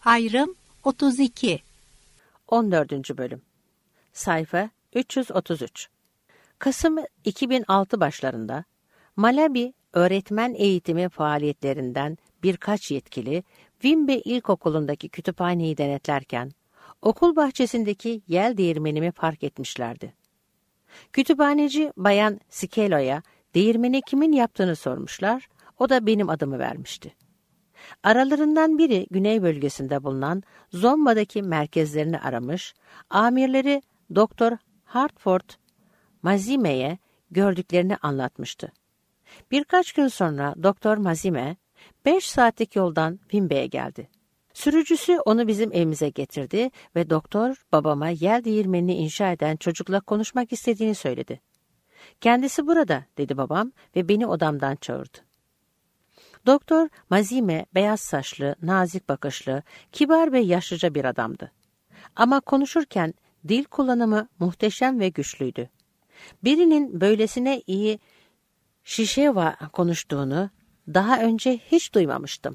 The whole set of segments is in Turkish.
Ayrım 32 14. Bölüm Sayfa 333 Kasım 2006 başlarında Malabi öğretmen eğitimi faaliyetlerinden birkaç yetkili Vimbe İlkokulu'ndaki kütüphaneyi denetlerken okul bahçesindeki yel değirmenimi fark etmişlerdi. Kütüphaneci Bayan Skelo'ya değirmeni kimin yaptığını sormuşlar, o da benim adımı vermişti. Aralarından biri güney bölgesinde bulunan Zomba'daki merkezlerini aramış, amirleri Doktor Hartford Mazime'ye gördüklerini anlatmıştı. Birkaç gün sonra Doktor Mazime 5 saatlik yoldan Vimbe'ye geldi. Sürücüsü onu bizim evimize getirdi ve doktor babama yel değirmenini inşa eden çocukla konuşmak istediğini söyledi. "Kendisi burada," dedi babam ve beni odamdan çağırdı. Doktor Mazime beyaz saçlı, nazik bakışlı, kibar ve yaşlıca bir adamdı. Ama konuşurken dil kullanımı muhteşem ve güçlüydü. Birinin böylesine iyi Şişeva konuştuğunu daha önce hiç duymamıştım.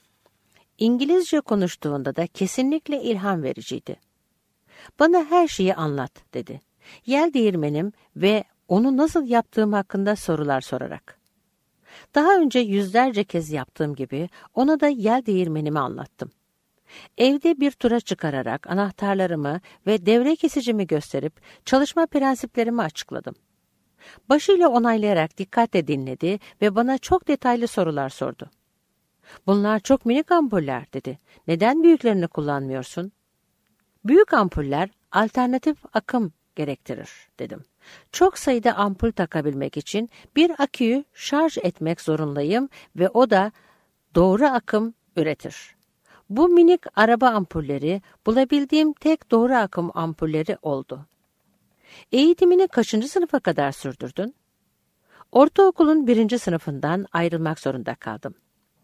İngilizce konuştuğunda da kesinlikle ilham vericiydi. "Bana her şeyi anlat," dedi. Yel değirmenim ve onu nasıl yaptığım hakkında sorular sorarak. Daha önce yüzlerce kez yaptığım gibi ona da yel değirmenimi anlattım. Evde bir tura çıkararak anahtarlarımı ve devre kesicimi gösterip çalışma prensiplerimi açıkladım. Başıyla onaylayarak dikkatle dinledi ve bana çok detaylı sorular sordu. "Bunlar çok minik ampuller," dedi. "Neden büyüklerini kullanmıyorsun?" "Büyük ampuller alternatif akım gerektirir," dedim. "Çok sayıda ampul takabilmek için bir aküyü şarj etmek zorundayım ve o da doğru akım üretir. Bu minik araba ampulleri bulabildiğim tek doğru akım ampulleri oldu." "Eğitimini kaçıncı sınıfa kadar sürdürdün?" "Ortaokulun 1. sınıfından ayrılmak zorunda kaldım."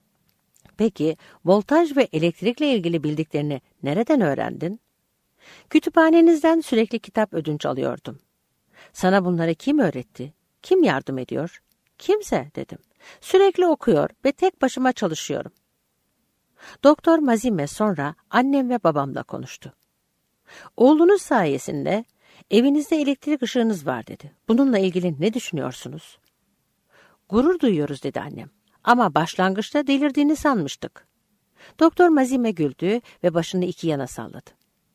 "Peki voltaj ve elektrikle ilgili bildiklerini nereden öğrendin?" "Kütüphanenizden sürekli kitap ödünç alıyordum." "Sana bunları kim öğretti? Kim yardım ediyor?" "Kimse," dedim. "Sürekli okuyor ve tek başıma çalışıyorum." Doktor Mazime sonra annem ve babamla konuştu. "Oğlunuz sayesinde evinizde elektrik ışığınız var," dedi. "Bununla ilgili ne düşünüyorsunuz?" "Gurur duyuyoruz," dedi annem. "Ama başlangıçta delirdiğini sanmıştık." Doktor Mazime güldü ve başını iki yana salladı.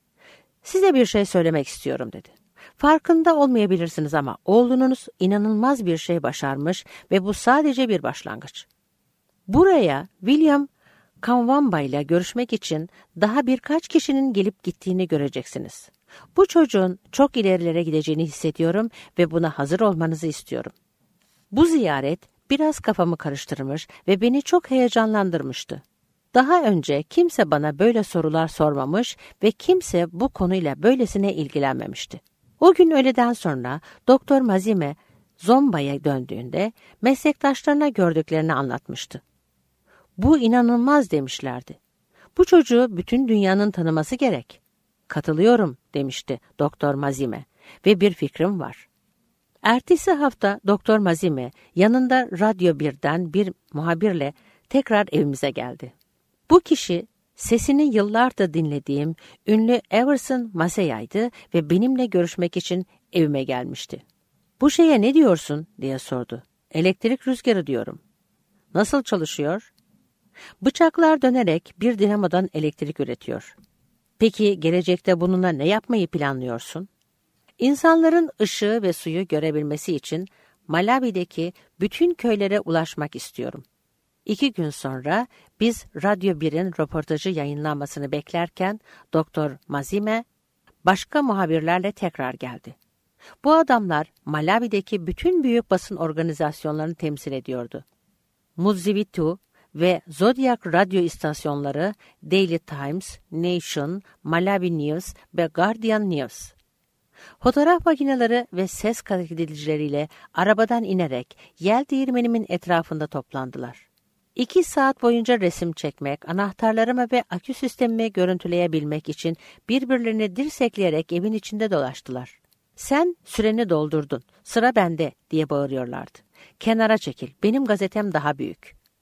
"Size bir şey söylemek istiyorum," dedi. "Farkında olmayabilirsiniz ama oğlunuz inanılmaz bir şey başarmış ve bu sadece bir başlangıç. Buraya William Kanwamba ile görüşmek için daha birkaç kişinin gelip gittiğini göreceksiniz. Bu çocuğun çok ilerilere gideceğini hissediyorum ve buna hazır olmanızı istiyorum." Bu ziyaret biraz kafamı karıştırmış ve beni çok heyecanlandırmıştı. Daha önce kimse bana böyle sorular sormamış ve kimse bu konuyla böylesine ilgilenmemişti. O gün öğleden sonra Doktor Mazime Zomba'ya döndüğünde meslektaşlarına gördüklerini anlatmıştı. "Bu inanılmaz," demişlerdi. "Bu çocuğu bütün dünyanın tanıması gerek." "Katılıyorum," demişti Doktor Mazime ve bir fikrim var. Ertesi hafta Doktor Mazime yanında Radyo 1'den bir muhabirle tekrar evimize geldi. Bu kişi sesini yıllardır dinlediğim ünlü Everson Maseya'ydı ve benimle görüşmek için evime gelmişti. "Bu şeye ne diyorsun?" diye sordu. "Elektrik rüzgarı diyorum." "Nasıl çalışıyor?" "Bıçaklar dönerek bir dinamodan elektrik üretiyor." "Peki gelecekte bununla ne yapmayı planlıyorsun?" "İnsanların ışığı ve suyu görebilmesi için Malawi'deki bütün köylere ulaşmak istiyorum." 2 gün sonra biz Radyo 1'in röportajı yayınlanmasını beklerken Doktor Mazime başka muhabirlerle tekrar geldi. Bu adamlar Malawi'deki bütün büyük basın organizasyonlarını temsil ediyordu. Muzivitu ve Zodiac radyo istasyonları, Daily Times, Nation, Malawi News ve Guardian News. Fotoğraf makineleri ve ses kaydedicileriyle arabadan inerek yel değirmenimin etrafında toplandılar. 2 saat boyunca resim çekmek, anahtarlarımı ve akü sistemimi görüntüleyebilmek için birbirlerini dirsekleyerek evin içinde dolaştılar. "Sen süreni doldurdun, sıra bende," diye bağırıyorlardı. "Kenara çekil, benim gazetem daha büyük."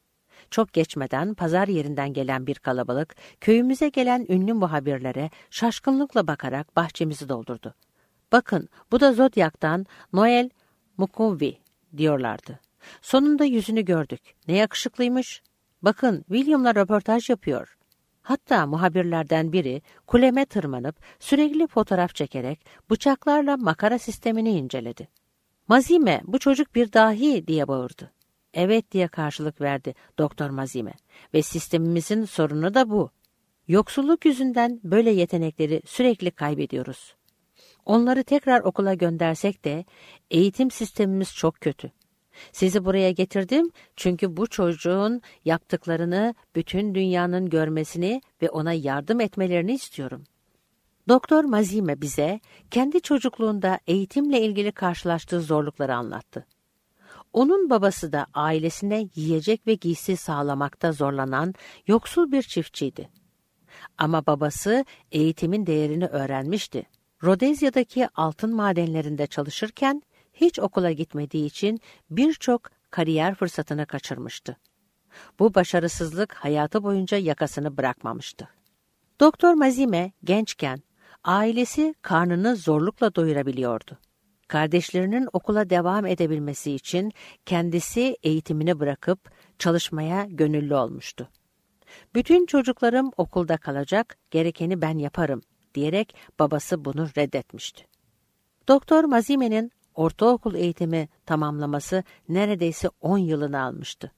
Çok geçmeden pazar yerinden gelen bir kalabalık, köyümüze gelen ünlü muhabirlere şaşkınlıkla bakarak bahçemizi doldurdu. "Bakın, bu da Zodyak'tan Noel Mukovi," diyorlardı. "Sonunda yüzünü gördük. Ne yakışıklıymış. Bakın, William'la röportaj yapıyor." Hatta muhabirlerden biri kuleme tırmanıp sürekli fotoğraf çekerek bıçaklarla makara sistemini inceledi. "Mazime, bu çocuk bir dahi," diye bağırdı. "Evet," diye karşılık verdi Doktor Mazime, "ve sistemimizin sorunu da bu. Yoksulluk yüzünden böyle yetenekleri sürekli kaybediyoruz. Onları tekrar okula göndersek de eğitim sistemimiz çok kötü. Sizi buraya getirdim çünkü bu çocuğun yaptıklarını bütün dünyanın görmesini ve ona yardım etmelerini istiyorum." Doktor Mazime bize kendi çocukluğunda eğitimle ilgili karşılaştığı zorlukları anlattı. Onun babası da ailesine yiyecek ve giysi sağlamakta zorlanan yoksul bir çiftçiydi. Ama babası eğitimin değerini öğrenmişti. Rodezya'daki altın madenlerinde çalışırken hiç okula gitmediği için birçok kariyer fırsatını kaçırmıştı. Bu başarısızlık hayatı boyunca yakasını bırakmamıştı. Doktor Mazime gençken ailesi karnını zorlukla doyurabiliyordu. Kardeşlerinin okula devam edebilmesi için kendisi eğitimini bırakıp çalışmaya gönüllü olmuştu. "Bütün çocuklarım okulda kalacak, gerekeni ben yaparım," diyerek babası bunu reddetmişti. Doktor Mazime'nin ortaokul eğitimi tamamlaması neredeyse 10 yılını almıştı.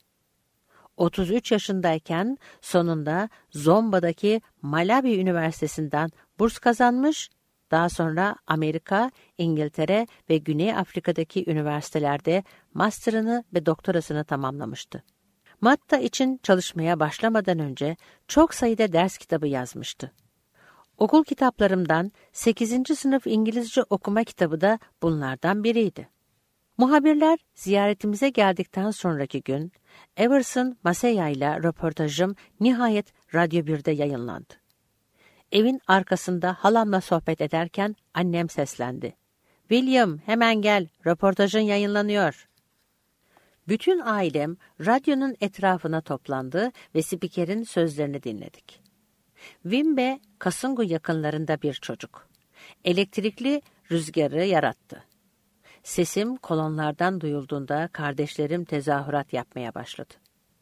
33 yaşındayken sonunda Zomba'daki Malawi Üniversitesi'nden burs kazanmış, daha sonra Amerika, İngiltere ve Güney Afrika'daki üniversitelerde master'ını ve doktorasını tamamlamıştı. Matta için çalışmaya başlamadan önce çok sayıda ders kitabı yazmıştı. Okul kitaplarımdan 8. sınıf İngilizce okuma kitabı da bunlardan biriydi. Muhabirler ziyaretimize geldikten sonraki gün Everson Masaya ile röportajım nihayet Radyo 1'de yayınlandı. Evin arkasında halamla sohbet ederken annem seslendi. "William, hemen gel, röportajın yayınlanıyor." Bütün ailem radyonun etrafına toplandı ve spikerin sözlerini dinledik. Wimbe, Kasungu yakınlarında bir çocuk. Elektrikli rüzgarı yarattı. Sesim kolonlardan duyulduğunda kardeşlerim tezahürat yapmaya başladı.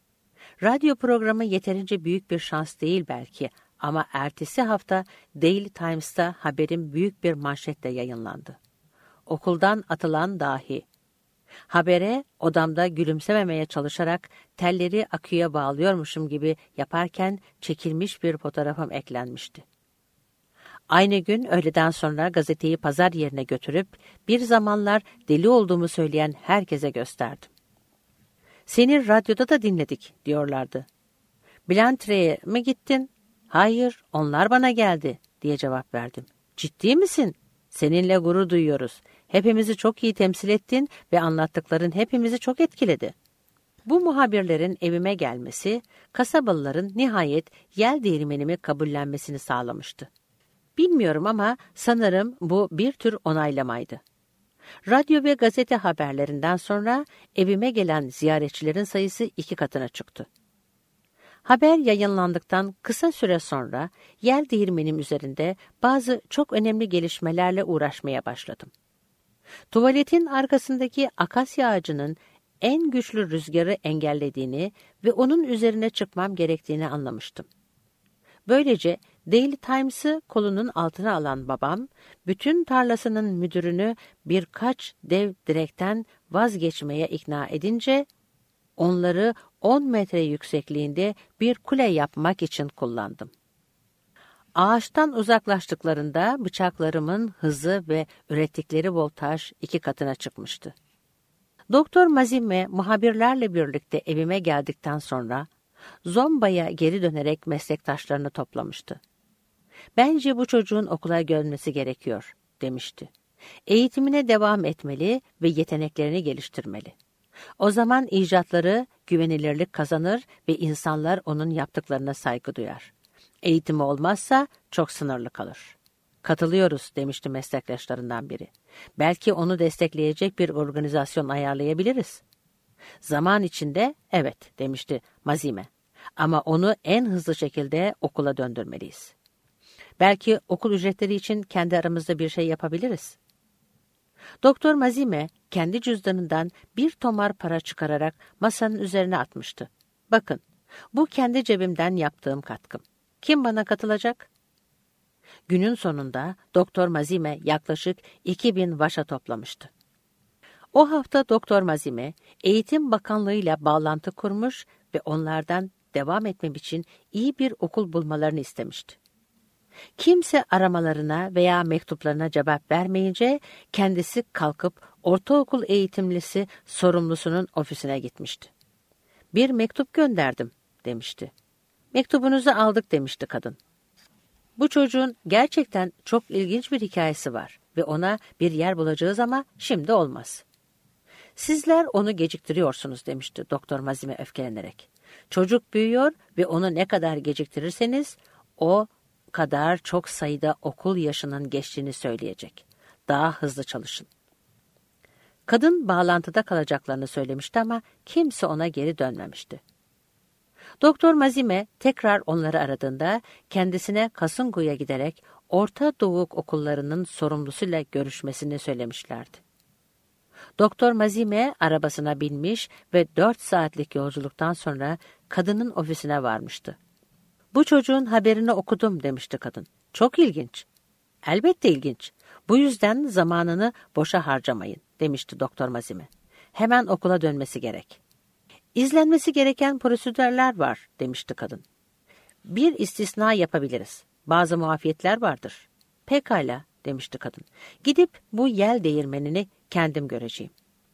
Radyo programı yeterince büyük bir şans değil belki ama ertesi hafta Daily Times'ta haberim büyük bir manşetle yayınlandı. "Okuldan atılan dahi." Habere odamda gülümsememeye çalışarak telleri aküye bağlıyormuşum gibi yaparken çekilmiş bir fotoğrafım eklenmişti. Aynı gün öğleden sonra gazeteyi pazar yerine götürüp bir zamanlar deli olduğumu söyleyen herkese gösterdim. "Seni radyoda da dinledik," diyorlardı. "Blantyre'ye mi gittin?" "Hayır, onlar bana geldi," diye cevap verdim. "Ciddi misin? Seninle gurur duyuyoruz. Hepimizi çok iyi temsil ettin ve anlattıkların hepimizi çok etkiledi." Bu muhabirlerin evime gelmesi, kasabalıların nihayet yel değirmenimi kabullenmesini sağlamıştı. Bilmiyorum ama sanırım bu bir tür onaylamaydı. Radyo ve gazete haberlerinden sonra evime gelen ziyaretçilerin sayısı 2 katına çıktı. Haber yayınlandıktan kısa süre sonra yel değirmenim üzerinde bazı çok önemli gelişmelerle uğraşmaya başladım. Tuvaletin arkasındaki akasya ağacının en güçlü rüzgarı engellediğini ve onun üzerine çıkmam gerektiğini anlamıştım. Böylece Daily Times'ı kolunun altına alan babam, bütün tarlasının müdürünü birkaç dev direkten vazgeçmeye ikna edince, onları 10 metre yüksekliğinde bir kule yapmak için kullandım. Ağaçtan uzaklaştıklarında bıçaklarımın hızı ve ürettikleri voltaj 2 katına çıkmıştı. Doktor Mazime muhabirlerle birlikte evime geldikten sonra Zomba'ya geri dönerek meslektaşlarını toplamıştı. "Bence bu çocuğun okula gelmesi gerekiyor," demişti. "Eğitimine devam etmeli ve yeteneklerini geliştirmeli. O zaman icatları güvenilirlik kazanır ve insanlar onun yaptıklarına saygı duyar. Eğitimi olmazsa çok sınırlı kalır." "Katılıyoruz," demişti meslektaşlarından biri. "Belki onu destekleyecek bir organizasyon ayarlayabiliriz." Zaman içinde evet demişti Mazime. Ama onu en hızlı şekilde okula döndürmeliyiz. Belki okul ücretleri için kendi aramızda bir şey yapabiliriz. Doktor Mazime kendi cüzdanından bir tomar para çıkararak masanın üzerine atmıştı. Bakın, bu kendi cebimden yaptığım katkım. Kim bana katılacak? Günün sonunda Doktor Mazime yaklaşık 2000 vaşa toplamıştı. O hafta Doktor Mazime, Eğitim Bakanlığı ile bağlantı kurmuş ve onlardan devam etmem için iyi bir okul bulmalarını istemişti. Kimse aramalarına veya mektuplarına cevap vermeyince kendisi kalkıp ortaokul eğitimlisi sorumlusunun ofisine gitmişti. Bir mektup gönderdim demişti. Mektubunuzu aldık demişti kadın. Bu çocuğun gerçekten çok ilginç bir hikayesi var ve ona bir yer bulacağız ama şimdi olmaz. Sizler onu geciktiriyorsunuz demişti Doktor Mazime öfkelenerek. Çocuk büyüyor ve onu ne kadar geciktirirseniz o kadar çok sayıda okul yaşının geçtiğini söyleyecek. Daha hızlı çalışın. Kadın bağlantıda kalacaklarını söylemişti ama kimse ona geri dönmemişti. Doktor Mazime tekrar onları aradığında kendisine Kasungu'ya giderek Orta Doğu okullarının sorumlusuyla görüşmesini söylemişlerdi. Doktor Mazime arabasına binmiş ve 4 saatlik yolculuktan sonra kadının ofisine varmıştı. Bu çocuğun haberini okudum demişti kadın. Çok ilginç. Elbette ilginç. Bu yüzden zamanını boşa harcamayın demişti Doktor Mazime. Hemen okula dönmesi gerek. İzlenmesi gereken prosedürler var demişti kadın. Bir istisna yapabiliriz. Bazı muafiyetler vardır. Pekala demişti kadın. Gidip bu yel değirmenini kendim göreceğim.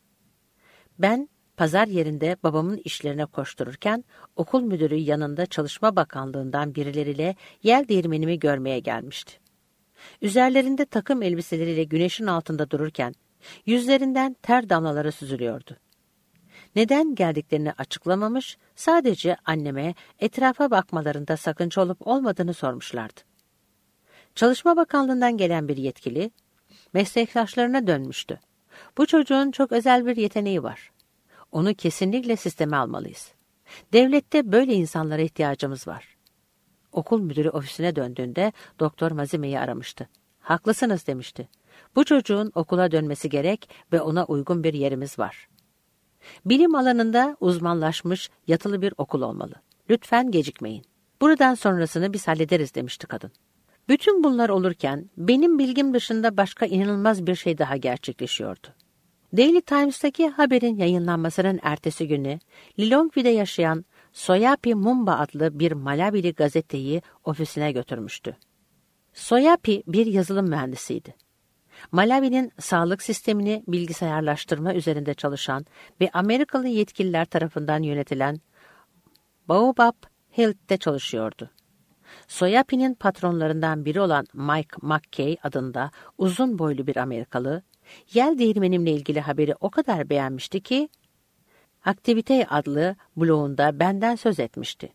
Ben pazar yerinde babamın işlerine koştururken okul müdürü yanında Çalışma Bakanlığı'ndan birileriyle yel değirmenimi görmeye gelmişti. Üzerlerinde takım elbiseleriyle güneşin altında dururken yüzlerinden ter damlaları süzülüyordu. Neden geldiklerini açıklamamış, sadece anneme etrafa bakmalarında sakınca olup olmadığını sormuşlardı. Çalışma Bakanlığı'ndan gelen bir yetkili, meslektaşlarına dönmüştü. Bu çocuğun çok özel bir yeteneği var. Onu kesinlikle sisteme almalıyız. Devlette böyle insanlara ihtiyacımız var. Okul müdürü ofisine döndüğünde Doktor Mazime'yi aramıştı. Haklısınız demişti. Bu çocuğun okula dönmesi gerek ve ona uygun bir yerimiz var. Bilim alanında uzmanlaşmış yatılı bir okul olmalı. Lütfen gecikmeyin. Buradan sonrasını biz hallederiz demişti kadın. Bütün bunlar olurken benim bilgim dışında başka inanılmaz bir şey daha gerçekleşiyordu. Daily Times'taki haberin yayınlanmasının ertesi günü Lilongwe'de yaşayan Soyapi Mumba adlı bir Malabili gazeteyi ofisine götürmüştü. Soyapi bir yazılım mühendisiydi. Malawi'nin sağlık sistemini bilgisayarlaştırma üzerinde çalışan ve Amerikalı yetkililer tarafından yönetilen Baobab Health'te çalışıyordu. Soyapi'nin patronlarından biri olan Mike McKay adında uzun boylu bir Amerikalı, yel değirmenimle ilgili haberi o kadar beğenmişti ki, Aktivite adlı blogunda benden söz etmişti.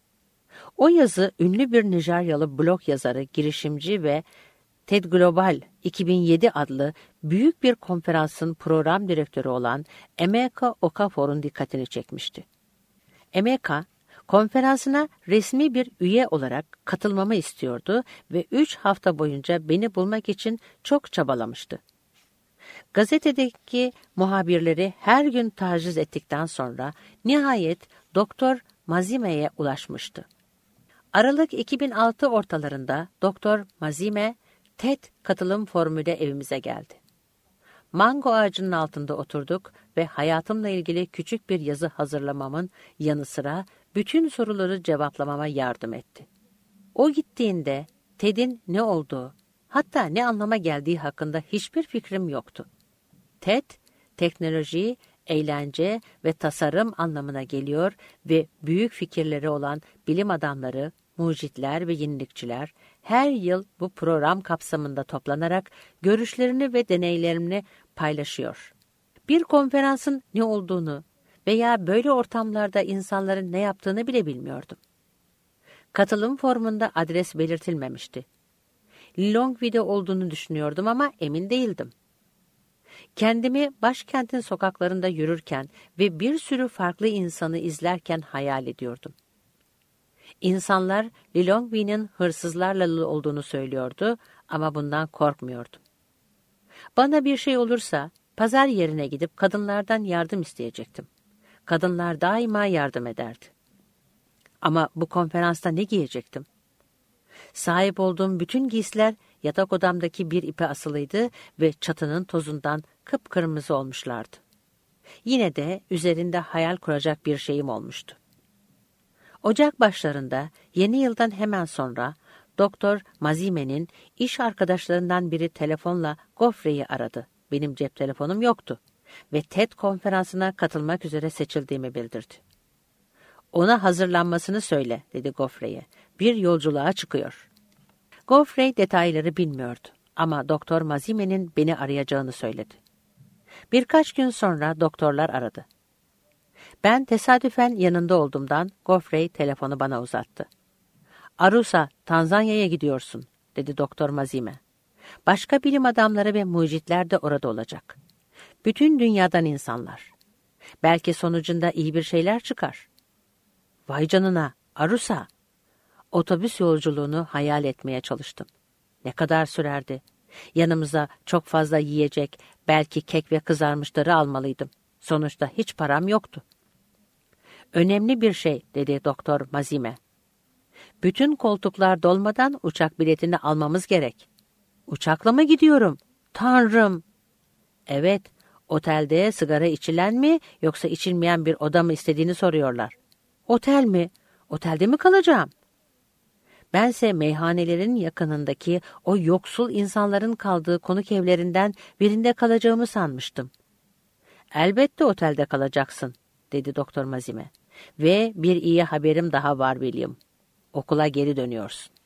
O yazı ünlü bir Nijeryalı blog yazarı, girişimci ve TED Global 2007 adlı büyük bir konferansın program direktörü olan Emeka Okafor'un dikkatini çekmişti. Emeka, konferansına resmi bir üye olarak katılmamı istiyordu ve 3 hafta boyunca beni bulmak için çok çabalamıştı. Gazetedeki muhabirleri her gün taciz ettikten sonra nihayet Doktor Mazime'ye ulaşmıştı. Aralık 2006 ortalarında Doktor Mazime, TED katılım formuyla evimize geldi. Mango ağacının altında oturduk ve hayatımla ilgili küçük bir yazı hazırlamamın yanı sıra bütün soruları cevaplamama yardım etti. O gittiğinde TED'in ne olduğu, hatta ne anlama geldiği hakkında hiçbir fikrim yoktu. TED, teknoloji, eğlence ve tasarım anlamına geliyor ve büyük fikirleri olan bilim adamları, mucitler ve yenilikçiler her yıl bu program kapsamında toplanarak görüşlerini ve deneylerini paylaşıyor. Bir konferansın ne olduğunu veya böyle ortamlarda insanların ne yaptığını bile bilmiyordum. Katılım formunda adres belirtilmemişti. Lilongwe'de olduğunu düşünüyordum ama emin değildim. Kendimi başkentin sokaklarında yürürken ve bir sürü farklı insanı izlerken hayal ediyordum. İnsanlar Lilongwe'nin hırsızlarla olduğunu söylüyordu ama bundan korkmuyordum. Bana bir şey olursa pazar yerine gidip kadınlardan yardım isteyecektim. Kadınlar daima yardım ederdi. Ama bu konferansta ne giyecektim? Sahip olduğum bütün giysiler yatak odamdaki bir ipe asılıydı ve çatının tozundan kıpkırmızı olmuşlardı. Yine de üzerinde hayal kuracak bir şeyim olmuştu. Ocak başlarında yeni yıldan hemen sonra Doktor Mazime'nin iş arkadaşlarından biri telefonla Gofre'yi aradı. Benim cep telefonum yoktu ve TED konferansına katılmak üzere seçildiğimi bildirdi. Ona hazırlanmasını söyle, dedi Gofre'ye. Bir yolculuğa çıkıyor. Gofre detayları bilmiyordu ama Doktor Mazime'nin beni arayacağını söyledi. Birkaç gün sonra doktorlar aradı. Ben tesadüfen yanında olduğumdan Gofre telefonu bana uzattı. Arusa, Tanzanya'ya gidiyorsun, dedi Doktor Mazime. Başka bilim adamları ve mucitler de orada olacak. Bütün dünyadan insanlar. Belki sonucunda iyi bir şeyler çıkar. Vay canına, Arusa. Otobüs yolculuğunu hayal etmeye çalıştım. Ne kadar sürerdi? Yanımıza çok fazla yiyecek, belki kek ve kızarmışları almalıydım. Sonuçta hiç param yoktu. Önemli bir şey, dedi Doktor Mazime. Bütün koltuklar dolmadan uçak biletini almamız gerek. Uçakla mı gidiyorum? Tanrım! Evet, otelde sigara içilen mi yoksa içilmeyen bir oda mı istediğini soruyorlar. Otel mi? Otelde mi kalacağım? Bense meyhanelerin yakınındaki o yoksul insanların kaldığı konuk evlerinden birinde kalacağımı sanmıştım. Elbette otelde kalacaksın, dedi Doktor Mazime. Ve bir iyi haberim daha var William. Okula geri dönüyorsun.